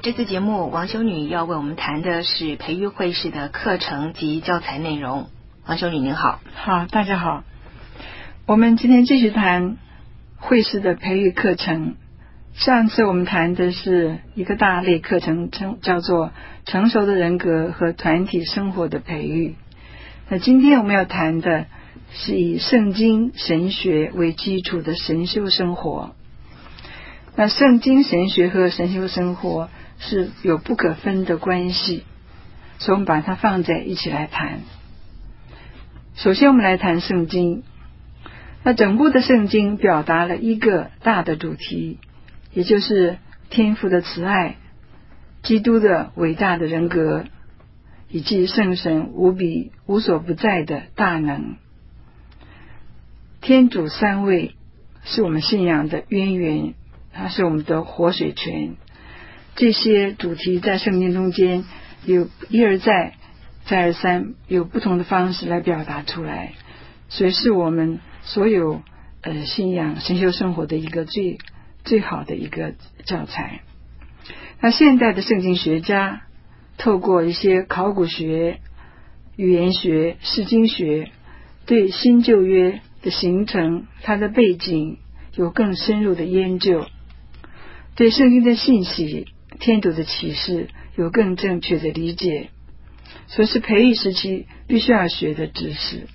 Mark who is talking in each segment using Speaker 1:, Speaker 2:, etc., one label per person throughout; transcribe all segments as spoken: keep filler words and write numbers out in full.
Speaker 1: 这次节目王修女要为我们谈的是培育会士的课程及教材内容。王修女您好。
Speaker 2: 好，大家好。我们今天继续谈会士的培育课程。上次我们谈的是一个大类课程，叫做成熟的人格和团体生活的培育。那今天我们要谈的是以圣经神学为基础的神修生活。那圣经神学和神修生活是有不可分的关系，所以我们把它放在一起来谈。首先我们来谈圣经。那整部的圣经表达了一个大的主题，也就是天父的慈爱，基督的伟大的人格，以及圣神无比无所不在的大能。天主三位是我们信仰的渊源，它是我们的活水泉。这些主题在圣经中间有一而再再而三有不同的方式来表达出来，所以是我们所有呃信仰神修生活的一个最最好的一个教材。那现代的圣经学家透过一些考古学、语言学、释经学，对新旧约的形成、它的背景有更深入的研究，对圣经的信息、天主的启示有更正确的理解，所以是培育时期必须要学的知识。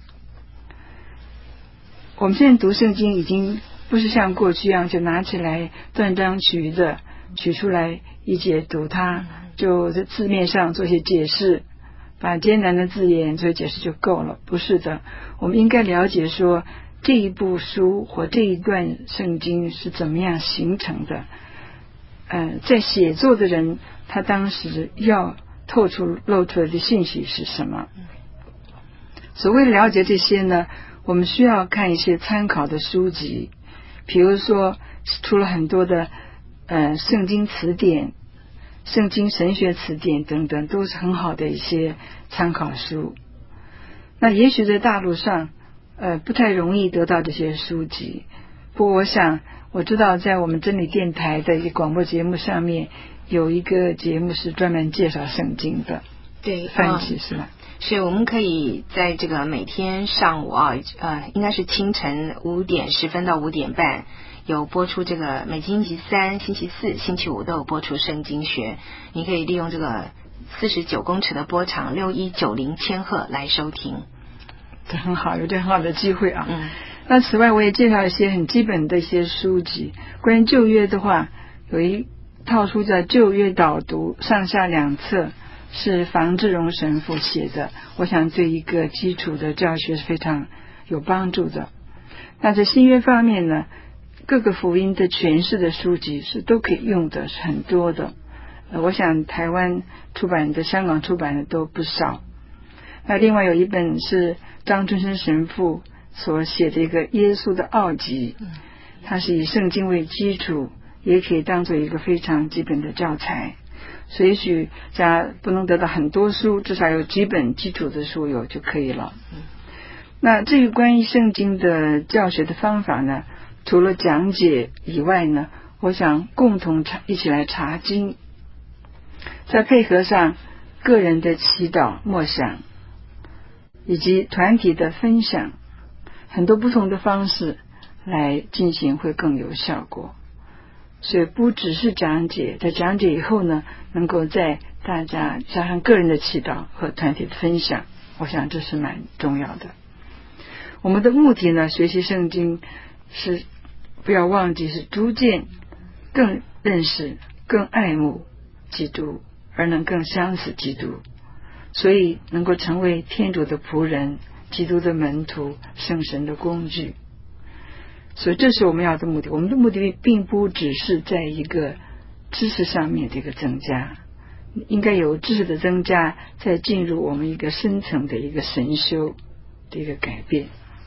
Speaker 2: 我们现在读圣经已经不是像过去一样就拿起来断章取义的取出来一解读它，就在字面上做些解释，把艰难的字眼做解释就够了。不是的，我们应该了解说这一部书或这一段圣经是怎么样形成的，呃，在写作的人他当时要透出露出来的信息是什么。所谓了解这些呢，我们需要看一些参考的书籍，比如说出了很多的呃圣经词典、圣经神学词典等等，都是很好的一些参考书。那也许在大陆上呃不太容易得到这些书籍，不过我想我知道在我们真理电台的一个广播节目上面有一个节目是专门介绍圣经的，
Speaker 1: 对，
Speaker 2: 范启是吧？
Speaker 1: 是，我们可以在这个每天上午啊，呃，应该是清晨五点十分到五点半有播出这个每星期三、星期四、星期五都有播出圣经学，你可以利用这个四十九公尺的波长六一九零千赫来收听。
Speaker 2: 这很好，有这很好的机会啊。
Speaker 1: 嗯。
Speaker 2: 那此外我也介绍一些很基本的一些书籍。关于旧约的话，有一套书叫《旧约导读》，上下两册，是房志荣神父写的，我想对一个基础的教学是非常有帮助的。那在新约方面呢，各个福音的诠释的书籍是都可以用的，是很多的。呃，我想台湾出版的、香港出版的都不少。那另外有一本是张春生神父所写的一个耶稣的奥籍，它是以圣经为基础，也可以当做一个非常基本的教材。所以也许家不能得到很多书，至少有基本基础的书有就可以了。那至于关于圣经的教学的方法呢，除了讲解以外呢，我想共同查一起来查经，再配合上个人的祈祷默想以及团体的分享，很多不同的方式来进行会更有效果。所以不只是讲解，在讲解以后呢，能够在大家加上个人的祈祷和团体的分享，我想这是蛮重要的。我们的目的呢，学习圣经是不要忘记是逐渐更认识、更爱慕基督，而能更相似基督，所以能够成为天主的仆人、基督的门徒、圣神的工具。所以这是我们要的目的。我们的目的并不只是在一个知识上面的一个增加，应该有知识的增加，再进入我们一个深层的一个神修的一个改变。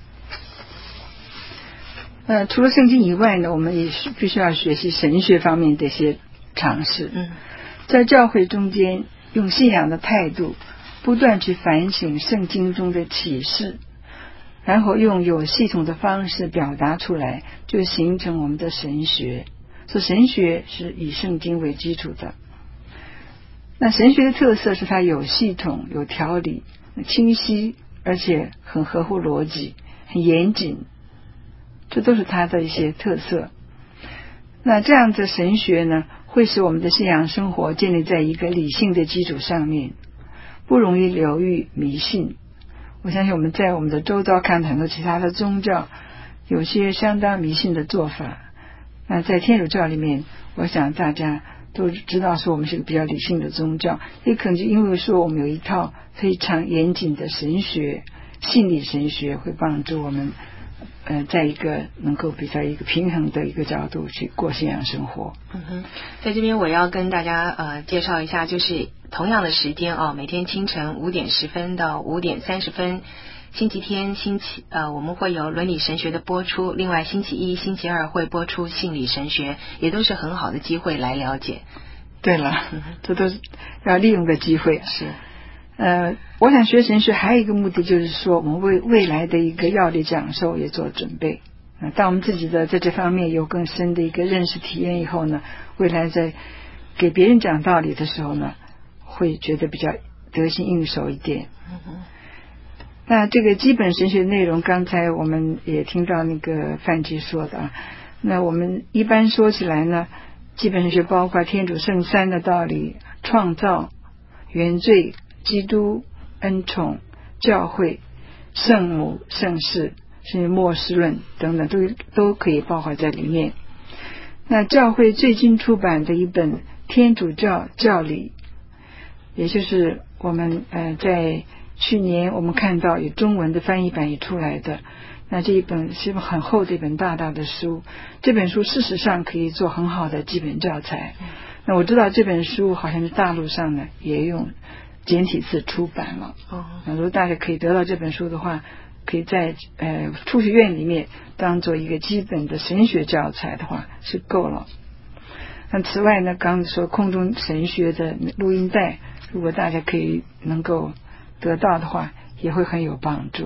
Speaker 2: 呃，除了圣经以外呢，我们也是必须要学习神学方面的一些常识。
Speaker 1: 嗯，
Speaker 2: 在教会中间，用信仰的态度，不断去反省圣经中的启示，然后用有系统的方式表达出来，就形成我们的神学。所以神学是以圣经为基础的。 那神学的特色是它有系统、有条理、清晰，而且很合乎逻辑，很严谨，这都是它的一些特色。那这样的神学呢，会使我们的信仰生活建立在一个理性的基础上面，不容易流于迷信。我相信我们在我们的周遭看很多其他的宗教，有些相当迷信的做法。那在天主教里面，我想大家都知道说我们是个比较理性的宗教，也可能就因为说我们有一套非常严谨的神学，心理神学会帮助我们呃，在一个能够比较一个平衡的一个角度去过信仰生活。
Speaker 1: 嗯哼，在这边我要跟大家呃介绍一下，就是同样的时间啊，每天清晨五点十分到五点三十分，星期天、星期呃我们会有伦理神学的播出，另外星期一、星期二会播出性理神学，也都是很好的机会来了解。
Speaker 2: 对了，嗯、这都是要利用的机会。
Speaker 1: 是。
Speaker 2: 呃，我想学神学还有一个目的，就是说我们为未来的一个要理讲授也做准备。呃、当我们自己的在这方面有更深的一个认识体验以后呢，未来在给别人讲道理的时候呢，会觉得比较得心应手一点。
Speaker 1: 嗯、
Speaker 2: 那这个基本神学内容，刚才我们也听到那个范吉说的啊。那我们一般说起来呢，基本神学包括天主圣三的道理、创造、原罪、基督、恩宠、教会、圣母、圣事，甚至末世论等等，都都可以包括在里面。那教会最近出版的一本天主教教理，也就是我们呃在去年我们看到有中文的翻译版也出来的，那这一本是很厚的一本大大的书，这本书事实上可以做很好的基本教材。那我知道这本书好像是大陆上呢也用简体字出版了。哦，那如果大家可以得到这本书的话，可以在呃初学院里面当做一个基本的神学教材的话是够了。那此外呢，刚才说空中神学的录音带，如果大家可以能够得到的话，也会很有帮助。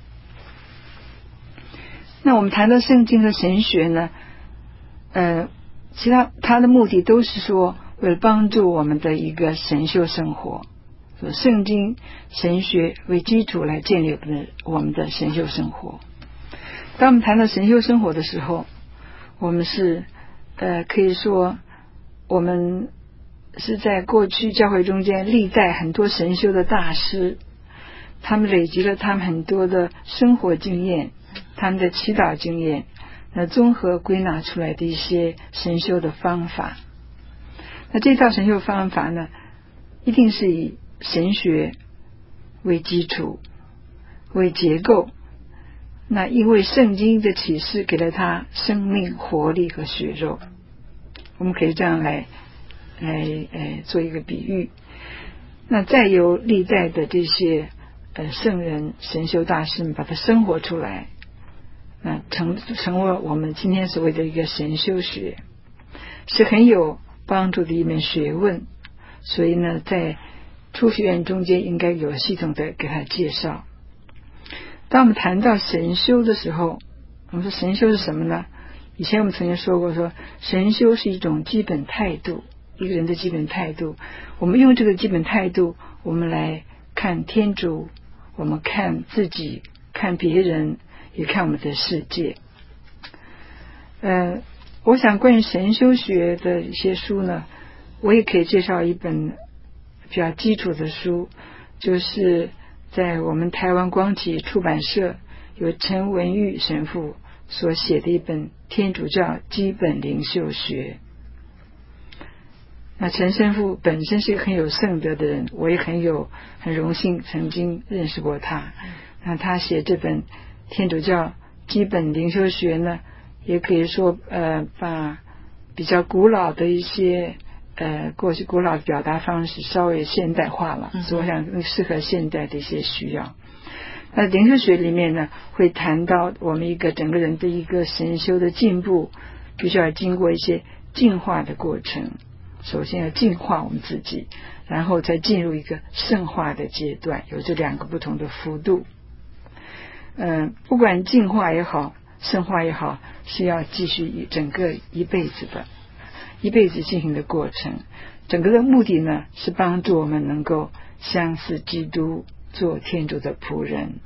Speaker 2: 那我们谈到圣经和神学呢，呃，其他它的目的都是说为了帮助我们的一个神修生活。圣经神学为基础来建立我们的我们的神修生活。当我们谈到神修生活的时候，我们是呃可以说我们是在过去教会中间历代很多神修的大师，他们累积了他们很多的生活经验，他们的祈祷经验，那综合归纳出来的一些神修的方法。那这套神修方法呢，一定是以神学为基础为结构，那因为圣经的启示给了他生命活力和血肉，我们可以这样来来呃做一个比喻。那再由历代的这些呃圣人神修大师们把它生活出来，那成成为我们今天所谓的一个神修学，是很有帮助的一门学问。所以呢，在初学院中间应该有系统的给他介绍。当我们谈到神修的时候，我们说神修是什么呢？以前我们曾经说过，说神修是一种基本态度，一个人的基本态度。我们用这个基本态度，我们来看天主，我们看自己，看别人，也看我们的世界。呃，我想关于神修学的一些书呢，我也可以介绍一本比较基础的书，就是在我们台湾光启出版社由陈文玉神父所写的一本天主教基本灵修学。那陈神父本身是一个很有圣德的人，我也很有很荣幸曾经认识过他。那他写这本天主教基本灵修学呢，也可以说呃把比较古老的一些呃，过去古老的表达方式稍微现代化了，所以我想适合现代的一些需要。那灵修学里面呢，会谈到我们一个整个人的一个神修的进步，必须要经过一些进化的过程。首先要净化我们自己，然后再进入一个圣化的阶段，有这两个不同的幅度。嗯、呃，不管净化也好，圣化也好，是要继续整个一辈子的。一辈子进行的过程， 整个的目的呢，是帮助我们能够相似基督，做天主的仆人。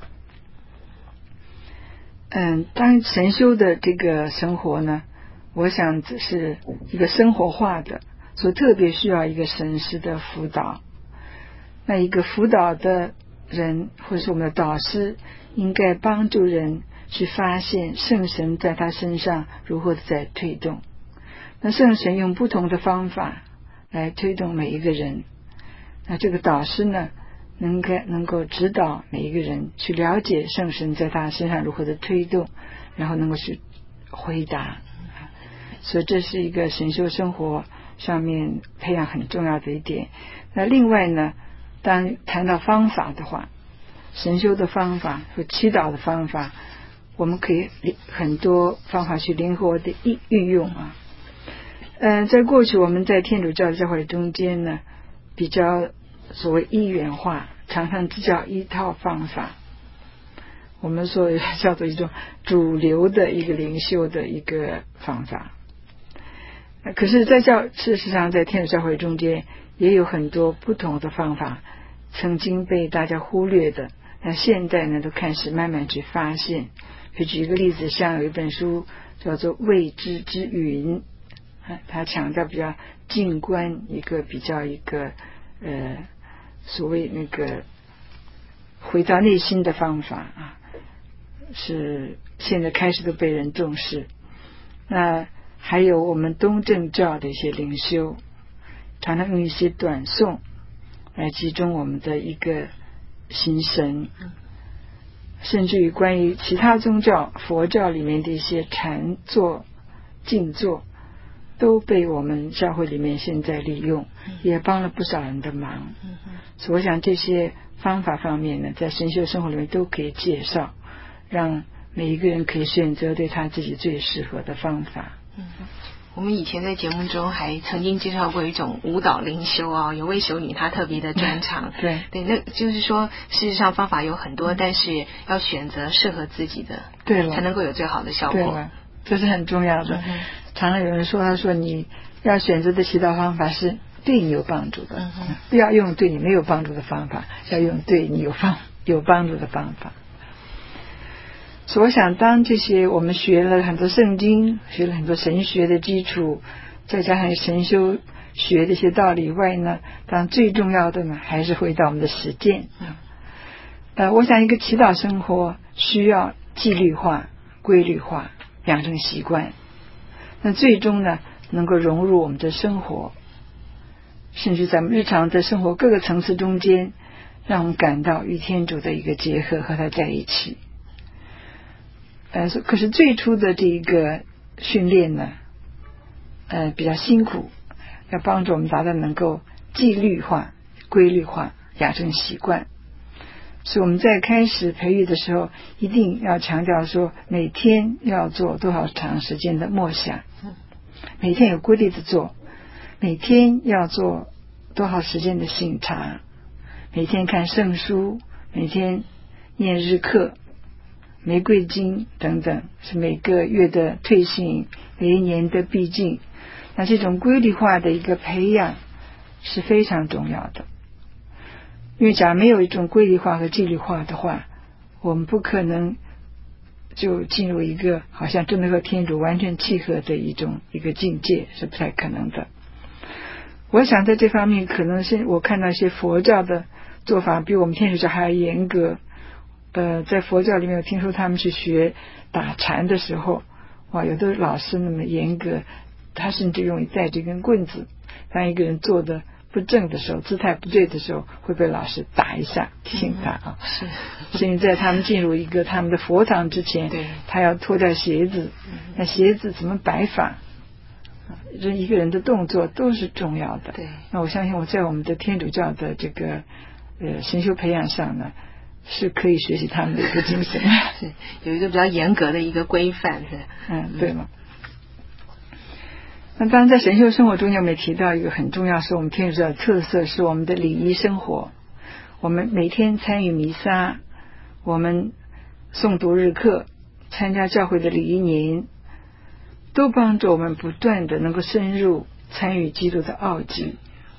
Speaker 2: 嗯，当神修的这个生活呢，我想这是一个生活化的，所以特别需要一个神师的辅导。那一个辅导的人或者是我们的导师，应该帮助人去发现圣神在他身上如何在推动。那圣神用不同的方法来推动每一个人，那这个导师呢，能够能够指导每一个人去了解圣神在他身上如何的推动，然后能够去回答。所以这是一个神修生活上面培养很重要的一点。那另外呢，当谈到方法的话，神修的方法和祈祷的方法，我们可以很多方法去灵活的运用啊。呃，在过去我们在天主教教会中间呢，比较所谓一元化，常常只教一套方法，我们说叫做一种主流的一个灵修的一个方法。可是在教事实上在天主教会中间也有很多不同的方法，曾经被大家忽略的，那现在呢都开始慢慢去发现。比如举一个例子，像有一本书叫做《未知之云》，他强调比较静观，一个比较一个呃所谓那个回到内心的方法啊，是现在开始都被人重视。那还有我们东正教的一些灵修，常常用一些短诵来集中我们的一个心神，甚至于关于其他宗教佛教里面的一些禅坐静坐，都被我们教会里面现在利用，也帮了不少人的忙。所以我想这些方法方面呢，在神修生活里面都可以介绍，让每一个人可以选择对他自己最适合的方法。
Speaker 1: 嗯，我们以前在节目中还曾经介绍过一种舞蹈灵修啊，有位修女她特别的专长。
Speaker 2: 对
Speaker 1: 对，那就是说事实上方法有很多，但是要选择适合自己的，
Speaker 2: 对了，
Speaker 1: 才能够有最好的效果。
Speaker 2: 对了，这是很重要的。
Speaker 1: 嗯、
Speaker 2: 常常有人说，他说你要选择的祈祷方法是对你有帮助的，
Speaker 1: 嗯、
Speaker 2: 不要用对你没有帮助的方法，要用对你有帮有帮助的方法。所以我想，当这些我们学了很多圣经，学了很多神学的基础，再加上神修学的一些道理以外呢，当然最重要的呢，还是回到我们的实践。呃，我想一个祈祷生活需要纪律化、规律化，养成习惯，那最终呢，能够融入我们的生活，甚至在我们日常的生活各个层次中间，让我们感到与天主的一个结合，和他在一起。呃，可是最初的这一个训练呢，呃，比较辛苦，要帮助我们达到能够纪律化、规律化，养成习惯。所以我们在开始培育的时候，一定要强调说，每天要做多少长时间的默想，每天有规律的做，每天要做多少时间的省察，每天看圣书，每天念日课、玫瑰经等等，是每个月的退信，每一年的必进。那这种规律化的一个培养是非常重要的，因为假如没有一种规律化和纪律化的话，我们不可能就进入一个好像真的和天主完全契合的一种一个境界，是不太可能的。我想在这方面，可能是我看到一些佛教的做法比我们天主教还要严格。呃，在佛教里面，我听说他们去学打禅的时候，哇，有的老师那么严格，他甚至用带这根棍子，当一个人坐的不正的时候，姿态不对的时候，会被老师打一下提醒他啊。
Speaker 1: 是，
Speaker 2: 所以在他们进入一个他们的佛堂之前，
Speaker 1: 对，
Speaker 2: 他要脱掉鞋子，那鞋子怎么摆法，这一个人的动作都是重要的。
Speaker 1: 对，
Speaker 2: 那我相信我在我们的天主教的这个呃神修培养上呢，是可以学习他们的一个精神，
Speaker 1: 是有一个比较严格的一个规范，是
Speaker 2: 嗯，对吗？那当然，在神修生活中，我们也提到一个很重要，是我们天主教的特色，是我们的礼仪生活。我们每天参与弥撒，我们诵读日课，参加教会的礼仪年，都帮助我们不断的能够深入参与基督的奥迹，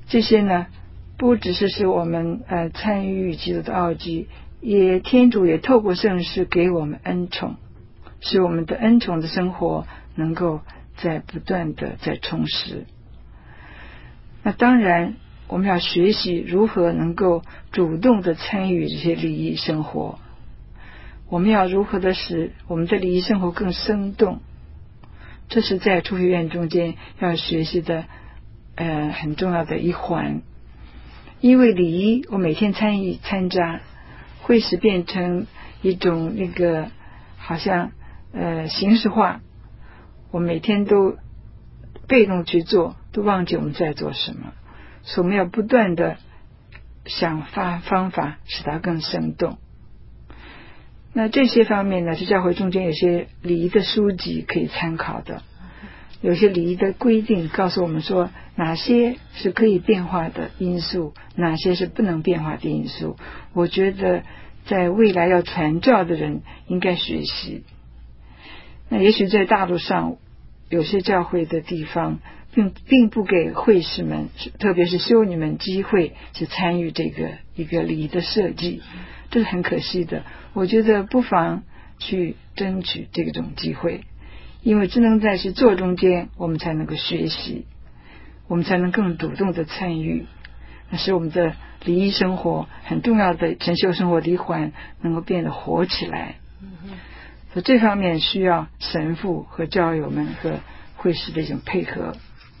Speaker 2: 这些呢，不只是使我们呃参与基督的奥迹，也天主也透过圣事给我们恩宠，使我们的恩宠的生活能够在不断的在充实。那当然我们要学习如何能够主动的参与这些礼仪生活，我们要如何的使我们的礼仪生活更生动，这是在初学院中间要学习的呃很重要的一环。因为礼仪我每天参与参加，会使变成一种那个好像呃形式化，我每天都被动去做，都忘记我们在做什么，所以我们要不断的想法方法使它更生动。那这些方面呢，是教会中间有些礼仪的书籍可以参考的，有些礼仪的规定告诉我们说哪些是可以变化的因素，哪些是不能变化的因素。我觉得在未来要传教的人应该学习。那也许在大陆上有些教会的地方并并不给会士们，特别是修女们机会去参与这个一个礼仪的设计，这是很可惜的。我觉得不妨去争取这种机会，因为只能在是做中间我们才能够学习，我们才能更主动的参与，那使我们的礼仪生活很重要的神修生活的一环能够变得活起来。所以这方面需要神父和教友们和会士的一种配合。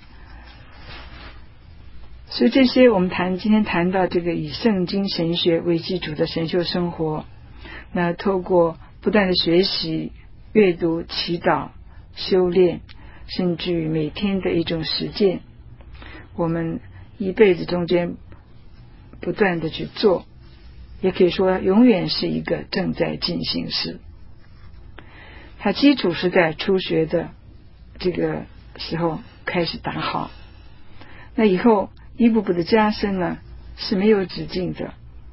Speaker 2: 所以这些我们谈今天谈到这个以圣经神学为基础的神修生活，那透过不断的学习、阅读、祈祷、修炼，甚至于每天的一种实践，我们一辈子中间不断的去做，也可以说永远是一个正在进行时。它基础是在初学的这个时候开始打好，那以后一步步的加深呢是没有止境的。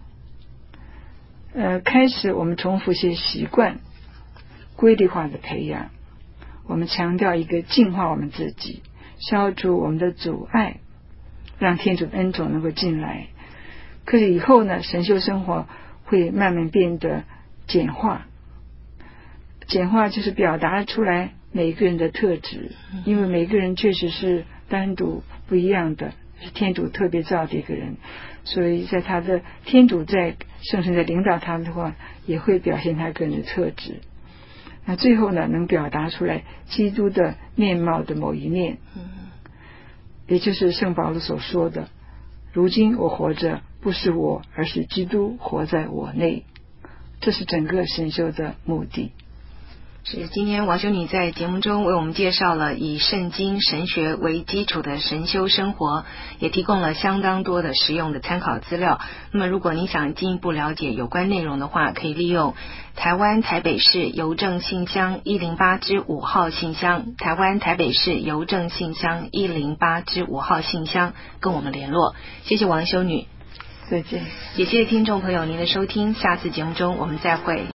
Speaker 2: 呃，开始我们重复些习惯，规律化的培养，我们强调一个净化我们自己，消除我们的阻碍，让天主的恩宠能够进来。可是以后呢，神修生活会慢慢变得简化。简化就是表达出来每个人的特质，因为每个人确实是单独不一样的，是天主特别造的一个人，所以在他的天主在圣神在领导他的话，也会表现他个人的特质。那最后呢，能表达出来基督的面貌的某一面，也就是圣保罗所说的，如今我活着不是我，而是基督活在我内。这是整个神修的目的。
Speaker 1: 是，今天王修女在节目中为我们介绍了以圣经神学为基础的神修生活，也提供了相当多的实用的参考资料。那么如果您想进一步了解有关内容的话，可以利用台湾台北市邮政信箱一零八之五号信箱，台湾台北市邮政信箱一零八之五号信箱跟我们联络。谢谢王修女，
Speaker 2: 再见。
Speaker 1: 也谢谢听众朋友您的收听，下次节目中我们再会。